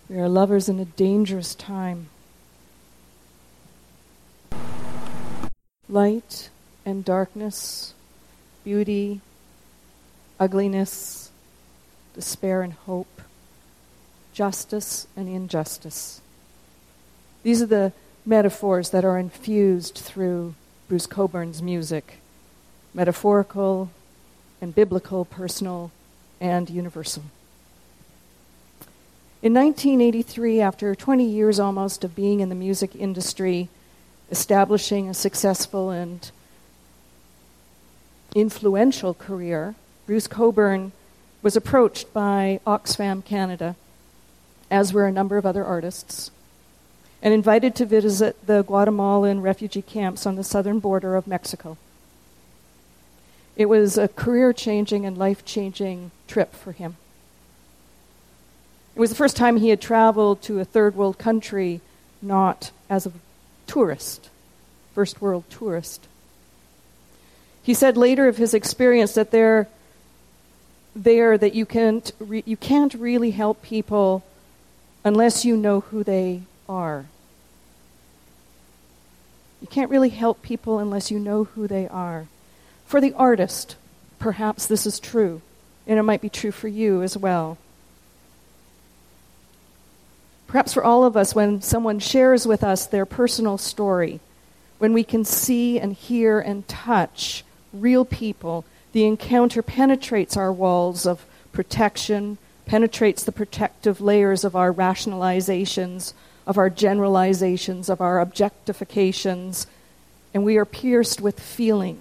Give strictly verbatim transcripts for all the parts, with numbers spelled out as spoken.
We are lovers in a dangerous time. Light and darkness, beauty, ugliness, despair and hope, justice and injustice. These are the metaphors that are infused through Bruce Cockburn's music, metaphorical and biblical, personal and universal. In nineteen eighty-three, after twenty years almost of being in the music industry, establishing a successful and influential career, Bruce Cockburn was approached by Oxfam Canada, as were a number of other artists, and invited to visit the Guatemalan refugee camps on the southern border of Mexico. It was a career-changing and life-changing trip for him. It was the first time he had traveled to a third world country not as a tourist, first world tourist. He said later of his experience that there, there that you can't re, you can't really help people unless you know who they are. You can't really help people unless you know who they are. For the artist, perhaps this is true, and it might be true for you as well. Perhaps for all of us, when someone shares with us their personal story, when we can see and hear and touch real people, the encounter penetrates our walls of protection, penetrates the protective layers of our rationalizations, of our generalizations, of our objectifications, and we are pierced with feeling.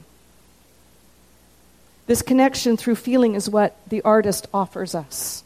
This connection through feeling is what the artist offers us.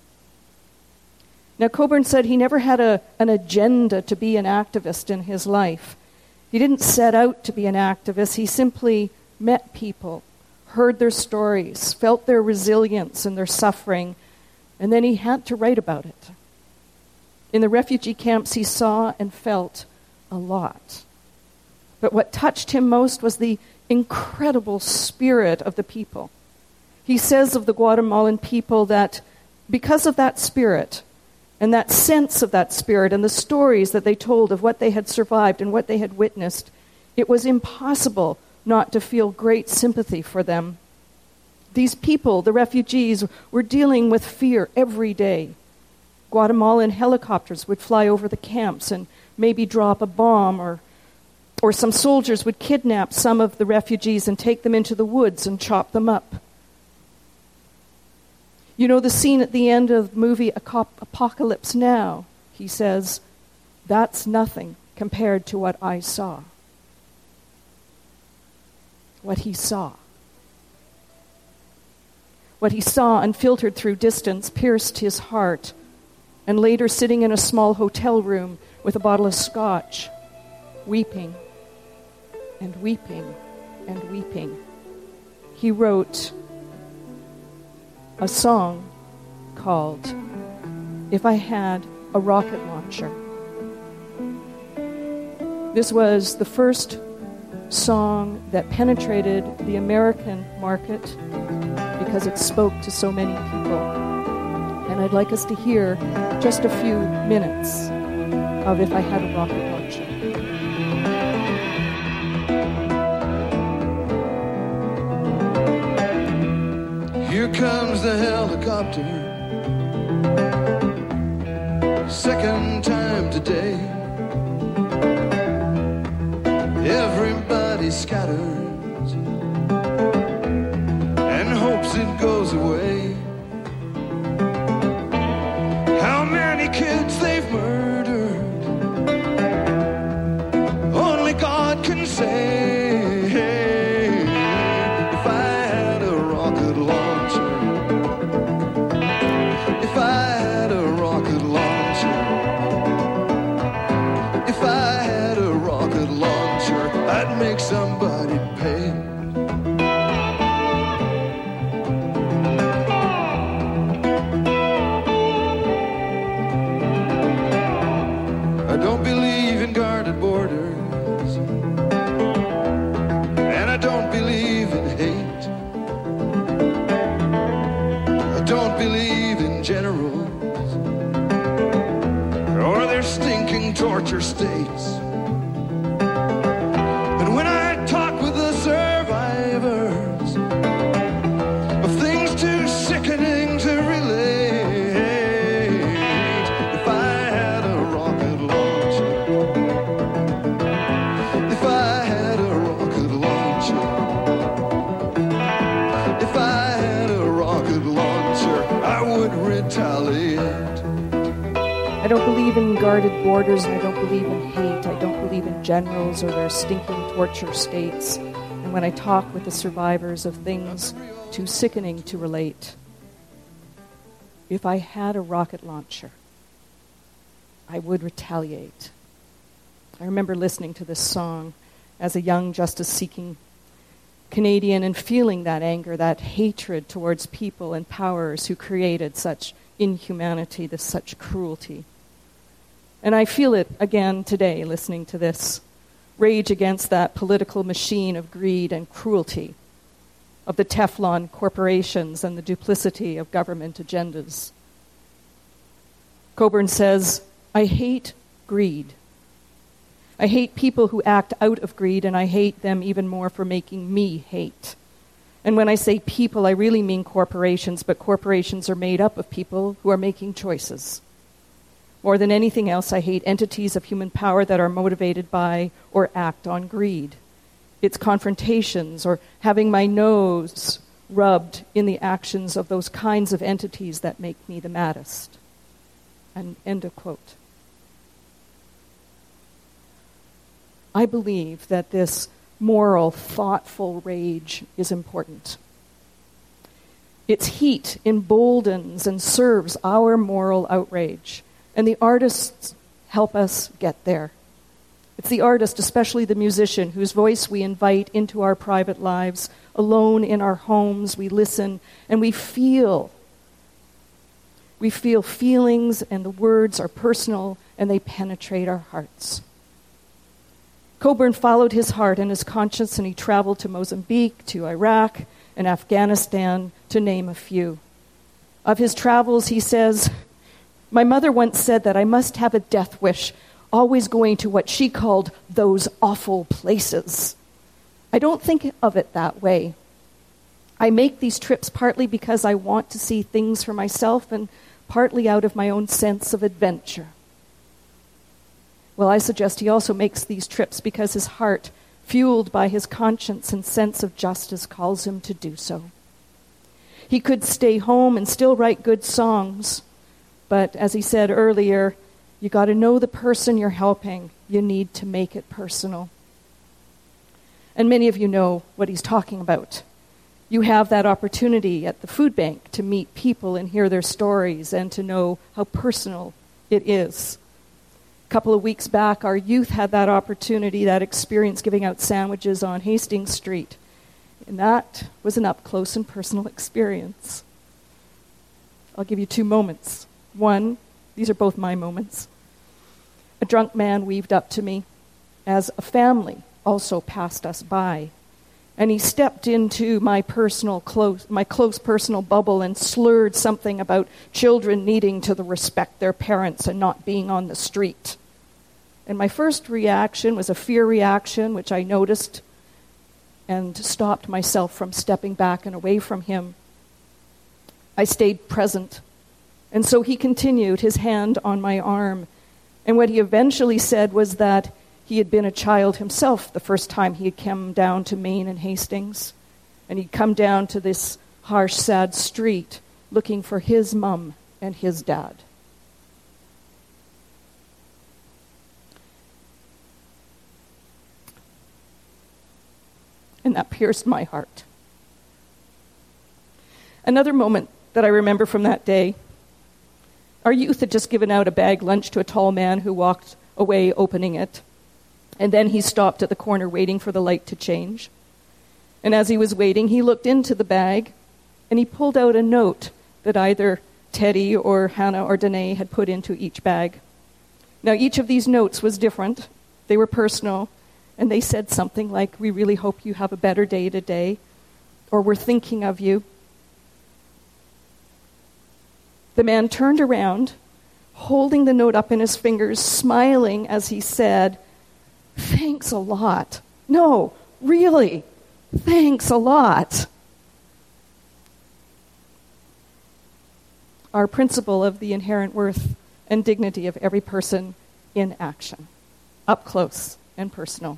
Now, Cockburn said he never had a, an agenda to be an activist in his life. He didn't set out to be an activist. He simply met people, heard their stories, felt their resilience and their suffering, and then he had to write about it. In the refugee camps, he saw and felt a lot. But what touched him most was the incredible spirit of the people. He says of the Guatemalan people that because of that spirit, and that sense of that spirit and the stories that they told of what they had survived and what they had witnessed, it was impossible not to feel great sympathy for them. These people, the refugees, were dealing with fear every day. Guatemalan helicopters would fly over the camps and maybe drop a bomb, or, or some soldiers would kidnap some of the refugees and take them into the woods and chop them up. You know the scene at the end of the movie Apocalypse Now? He says, that's nothing compared to what I saw. What he saw. What he saw unfiltered through distance pierced his heart, and later sitting in a small hotel room with a bottle of scotch, weeping and weeping and weeping, he wrote a song called If I Had a Rocket Launcher. This was the first song that penetrated the American market because it spoke to so many people. And I'd like us to hear just a few minutes of If I Had a Rocket Launcher. Here comes the helicopter, second time today. Everybody scatters and hopes it goes away. How many kids they've murdered, only God can say. If I had a rocket launcher, if I had a rocket launcher, if I had a rocket launcher, I'd make somebody stinking torture states. And when I talk with the survivors of things too sickening to relate, if I had a rocket launcher, if I had a rocket launcher, if I had a rocket launcher, I would retaliate. I don't believe in guarded borders, and I don't believe in hate. I don't believe in generals or their stinking torture states. And when I talk with the survivors of things too sickening to relate, if I had a rocket launcher, I would retaliate. I remember listening to this song as a young justice-seeking Canadian and feeling that anger, that hatred towards people and powers who created such inhumanity, this such cruelty. And I feel it again today, listening to this rage against that political machine of greed and cruelty, of the Teflon corporations and the duplicity of government agendas. Coburn says, I hate greed. I hate people who act out of greed, and I hate them even more for making me hate. And when I say people, I really mean corporations, but corporations are made up of people who are making choices. More than anything else, I hate entities of human power that are motivated by or act on greed. It's confrontations or having my nose rubbed in the actions of those kinds of entities that make me the maddest. And end of quote. I believe that this moral, thoughtful rage is important. Its heat emboldens and serves our moral outrage. And the artists help us get there. It's the artist, especially the musician, whose voice we invite into our private lives. Alone in our homes, we listen and we feel. We feel feelings, and the words are personal and they penetrate our hearts. Coburn followed his heart and his conscience, and he traveled to Mozambique, to Iraq, and Afghanistan, to name a few. Of his travels, he says, my mother once said that I must have a death wish, always going to what she called those awful places. I don't think of it that way. I make these trips partly because I want to see things for myself and partly out of my own sense of adventure. Well, I suggest he also makes these trips because his heart, fueled by his conscience and sense of justice, calls him to do so. He could stay home and still write good songs, but as he said earlier, you got to know the person you're helping. You need to make it personal. And many of you know what he's talking about. You have that opportunity at the food bank to meet people and hear their stories and to know how personal it is. A couple of weeks back, our youth had that opportunity, that experience, giving out sandwiches on Hastings Street. And that was an up-close and personal experience. I'll give you two moments. One, these are both my moments. A drunk man weaved up to me as a family also passed us by. And he stepped into my personal close, my close personal bubble and slurred something about children needing to respect their parents and not being on the street. And my first reaction was a fear reaction, which I noticed and stopped myself from stepping back and away from him. I stayed present. And so he continued, his hand on my arm. And what he eventually said was that he had been a child himself the first time he had come down to Maine and Hastings. And he'd come down to this harsh, sad street looking for his mom and his dad. And that pierced my heart. Another moment that I remember from that day, our youth had just given out a bag lunch to a tall man who walked away opening it. And then he stopped at the corner waiting for the light to change. And as he was waiting, he looked into the bag and he pulled out a note that either Teddy or Hannah or Danae had put into each bag. Now, each of these notes was different. They were personal. And they said something like, we really hope you have a better day today, or we're thinking of you. The man turned around, holding the note up in his fingers, smiling as he said, "Thanks a lot. No, really, thanks a lot." Our principle of the inherent worth and dignity of every person in action, up close and personal.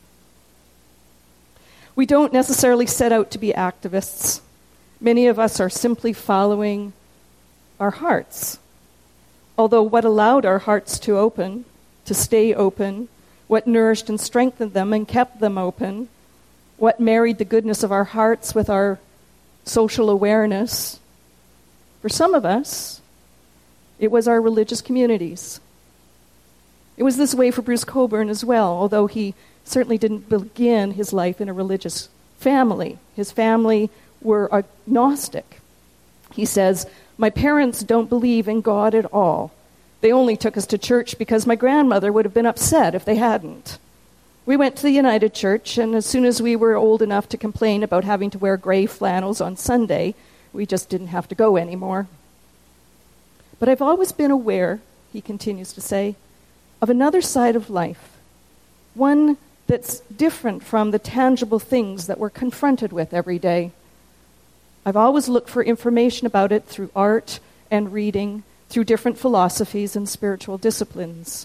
We don't necessarily set out to be activists. Many of us are simply following our hearts. Although what allowed our hearts to open, to stay open, what nourished and strengthened them and kept them open, what married the goodness of our hearts with our social awareness, for some of us, it was our religious communities. It was this way for Bruce Cockburn as well, although he certainly didn't begin his life in a religious family. His family were agnostic. He says, "My parents don't believe in God at all. They only took us to church because my grandmother would have been upset if they hadn't. We went to the United Church, and as soon as we were old enough to complain about having to wear gray flannels on Sunday, we just didn't have to go anymore. But I've always been aware," he continues to say, "of another side of life, one that's different from the tangible things that we're confronted with every day. I've always looked for information about it through art and reading, through different philosophies and spiritual disciplines."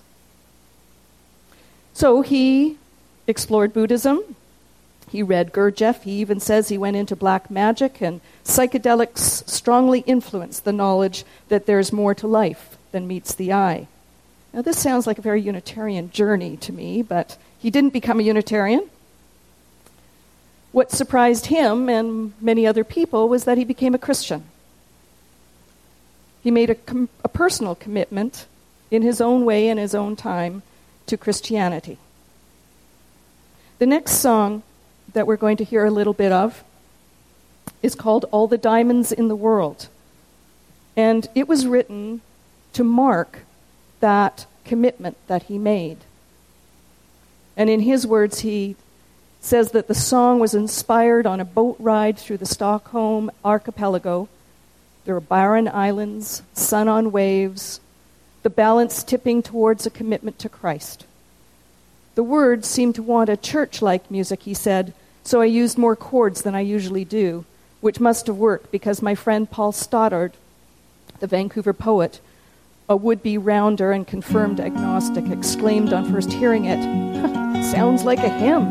So he explored Buddhism. He read Gurdjieff. He even says he went into black magic, and psychedelics strongly influenced the knowledge that there's more to life than meets the eye. Now, this sounds like a very Unitarian journey to me, but he didn't become a Unitarian. What surprised him and many other people was that he became a Christian. He made a, com- a personal commitment in his own way and his own time to Christianity. The next song that we're going to hear a little bit of is called "All the Diamonds in the World." And it was written to mark that commitment that he made. And in his words, he says that the song was inspired on a boat ride through the Stockholm archipelago. There were barren islands, sun on waves, the balance tipping towards a commitment to Christ. The words seemed to want a church-like music, he said, so I used more chords than I usually do, which must have worked because my friend Paul Stoddard, the Vancouver poet, a would-be rounder and confirmed agnostic, exclaimed on first hearing it, "Sounds like a hymn."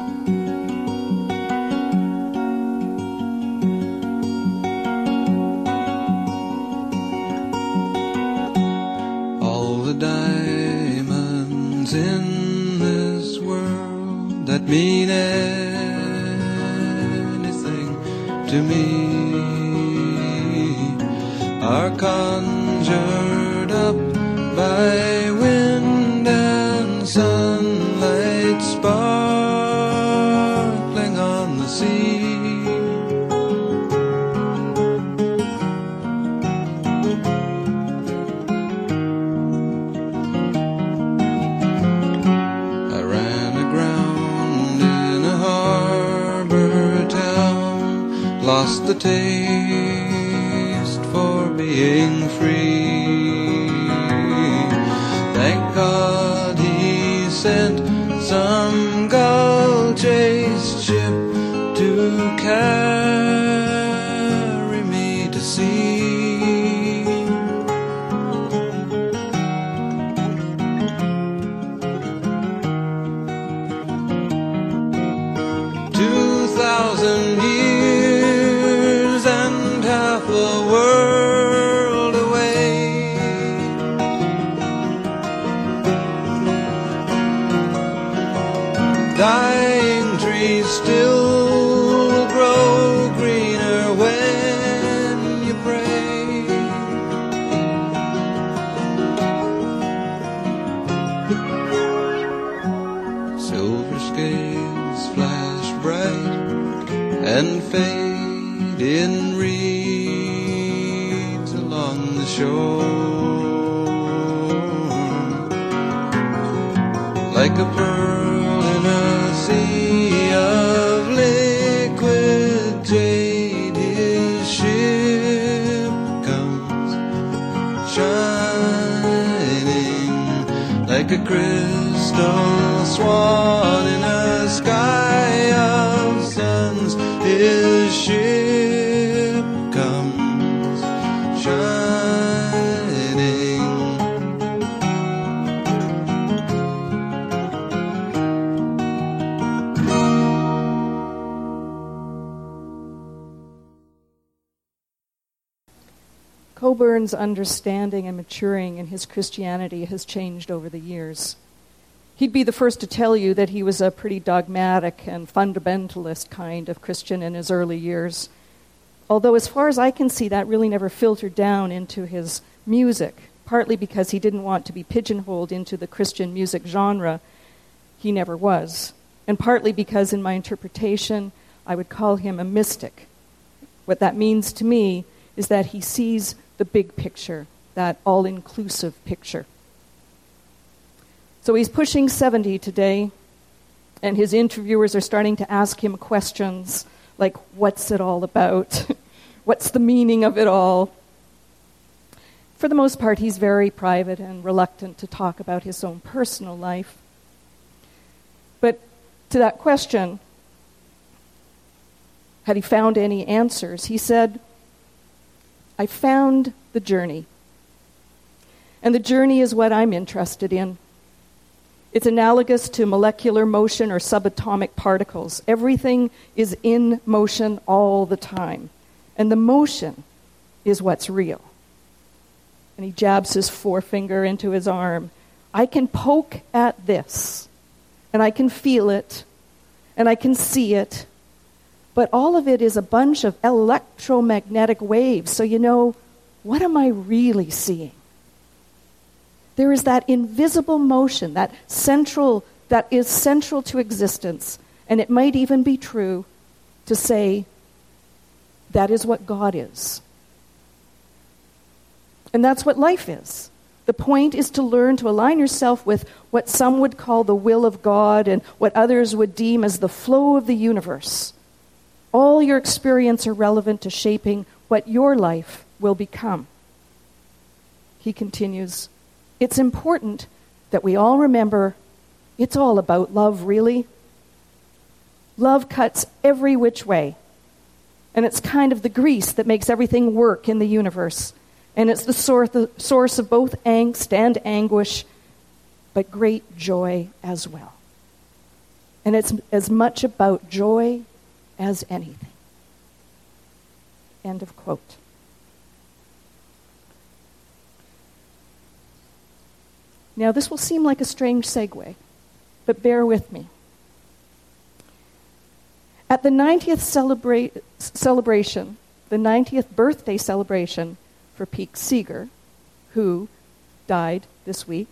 All the diamonds in this world that mean anything to me are conjured up by wind and sunlight sparkling on the sea. I ran aground in a harbor town, lost the taste for being free. Thank God he sent some gull-chased ship to carry me to sea. Two thousand years and half a world away, dying trees still grow greener when you pray. Silver scales flash bright and fade in reeds along the shore, like a pearl in a sea of liquid jade. His ship comes shining like a crystal swan in a sky of suns. His ship comes shining. Coburn's understanding and maturing in his Christianity has changed over the years. He'd be the first to tell you that he was a pretty dogmatic and fundamentalist kind of Christian in his early years. Although as far as I can see, that really never filtered down into his music, partly because he didn't want to be pigeonholed into the Christian music genre. He never was. And partly because in my interpretation, I would call him a mystic. What that means to me is that he sees the big picture, that all-inclusive picture. So he's pushing seventy today, and his interviewers are starting to ask him questions like, what's it all about? What's the meaning of it all? For the most part, he's very private and reluctant to talk about his own personal life. But to that question, had he found any answers, he said, I found the journey. And the journey is what I'm interested in. It's analogous to molecular motion or subatomic particles. Everything is in motion all the time. And the motion is what's real. And he jabs his forefinger into his arm. I can poke at this, and I can feel it, and I can see it, but all of it is a bunch of electromagnetic waves. So you know, what am I really seeing? There is that invisible motion, that central, that is central to existence. And it might even be true to say that is what God is. And that's what life is. The point is to learn to align yourself with what some would call the will of God and what others would deem as the flow of the universe. All your experience are relevant to shaping what your life will become. He continues, it's important that we all remember it's all about love, really. Love cuts every which way. And it's kind of the grease that makes everything work in the universe. And it's the source of both angst and anguish, but great joy as well. And it's as much about joy as anything. End of quote. Now, this will seem like a strange segue, but bear with me. At the ninetieth celebra- celebration, the ninetieth birthday celebration for Pete Seeger, who died this week,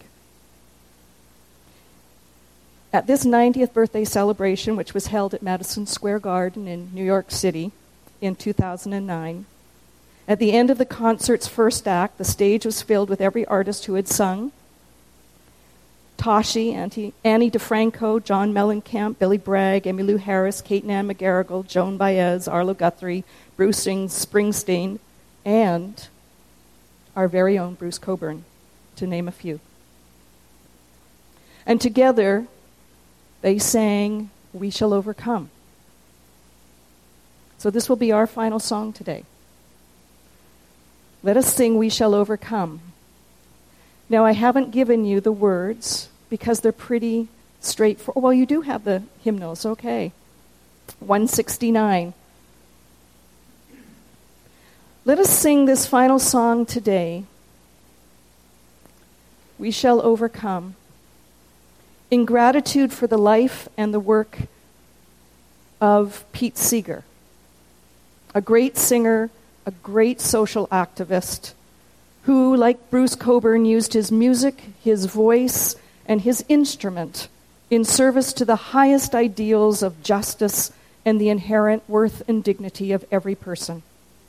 at this ninetieth birthday celebration, which was held at Madison Square Garden in New York City in two thousand nine, at the end of the concert's first act, the stage was filled with every artist who had sung. Toshi, Auntie, Annie DeFranco, John Mellencamp, Billy Bragg, Emmylou Harris, Kate Nan McGarrigle, Joan Baez, Arlo Guthrie, Bruce Springsteen, and our very own Bruce Cockburn, to name a few. And together, they sang, We Shall Overcome. So this will be our final song today. Let us sing We Shall Overcome. Now, I haven't given you the words because they're pretty straightforward. Well, you do have the hymnals, okay. one sixty-nine. Let us sing this final song today. We shall overcome. In gratitude for the life and the work of Pete Seeger, a great singer, a great social activist, who, like Bruce Cockburn, used his music, his voice, and his instrument in service to the highest ideals of justice and the inherent worth and dignity of every person.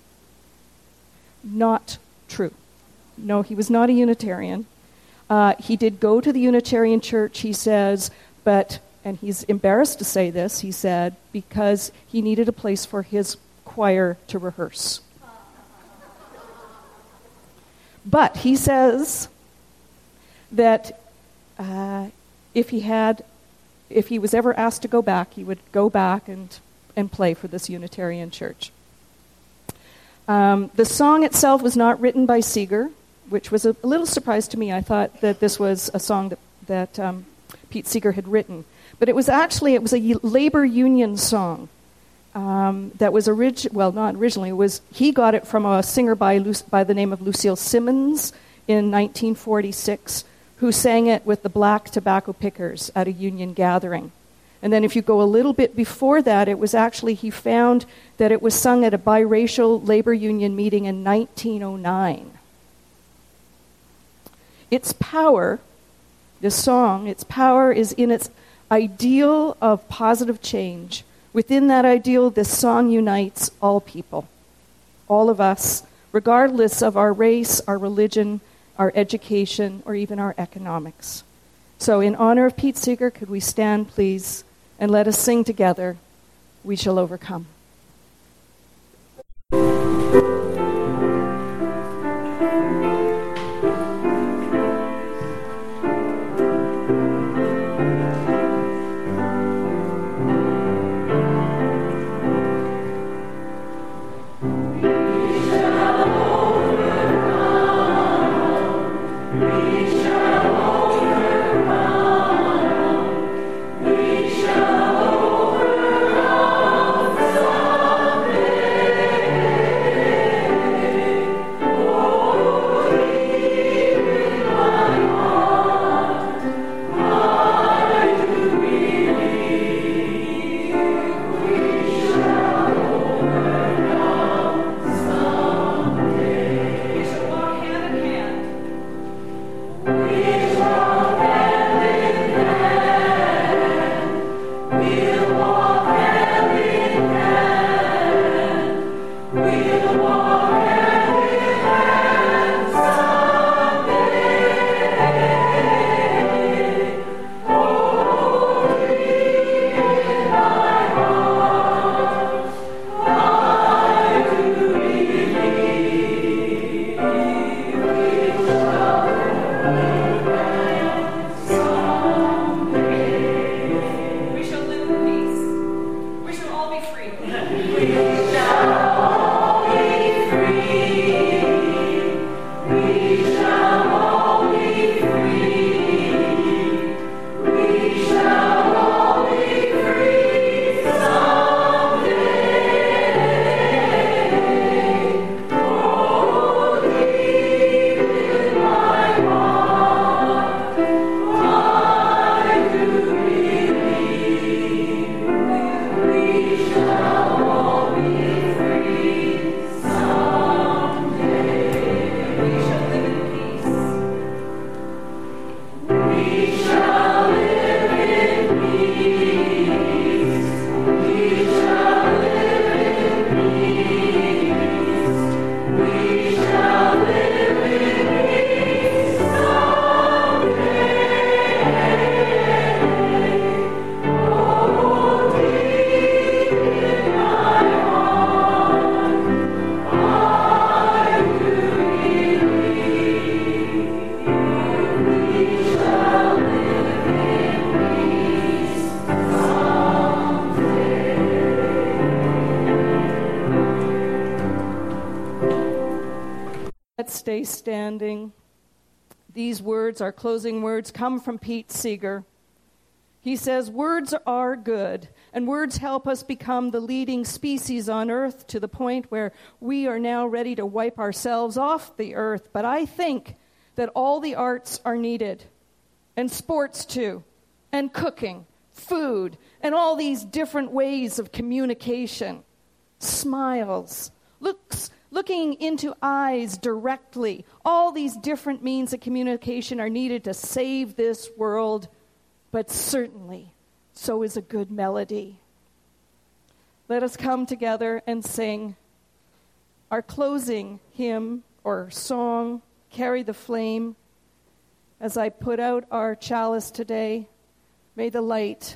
Not true. No, he was not a Unitarian. Uh, he did go to the Unitarian Church, he says, but, and he's embarrassed to say this, he said, because he needed a place for his choir to rehearse. But he says that uh, if he had, if he was ever asked to go back, he would go back and, and play for this Unitarian church. Um, the song itself was not written by Seeger, which was a, a little surprise to me. I thought that this was a song that, that um, Pete Seeger had written. But it was actually, it was a labor union song um, that was, orig- well, not originally, it was, he got it from a singer by, Lu- by the name of Lucille Simmons in nineteen forty-six, who sang it with the black tobacco pickers at a union gathering. And then if you go a little bit before that, it was actually, he found that it was sung at a biracial labor union meeting in nineteen oh nine. Its power, this song, its power is in its ideal of positive change. Within that ideal, this song unites all people, all of us, regardless of our race, our religion, our education, or even our economics. So in honor of Pete Seeger, could we stand, please, and let us sing together, "We Shall Overcome." Stay standing. These words, our closing words, come from Pete Seeger. He says, "Words are good, and words help us become the leading species on earth to the point where we are now ready to wipe ourselves off the earth. But I think that all the arts are needed, and sports too, and cooking, food, and all these different ways of communication. Smiles, looks, looking into eyes directly. All these different means of communication are needed to save this world, but certainly so is a good melody." Let us come together and sing our closing hymn or song, "Carry the Flame." As I put out our chalice today, may the light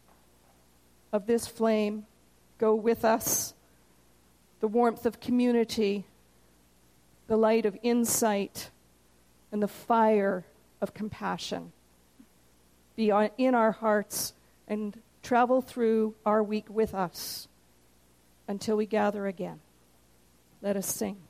of this flame go with us, the warmth of community, the light of insight, and the fire of compassion. be on, in our hearts and travel through our week with us until we gather again. Let us sing.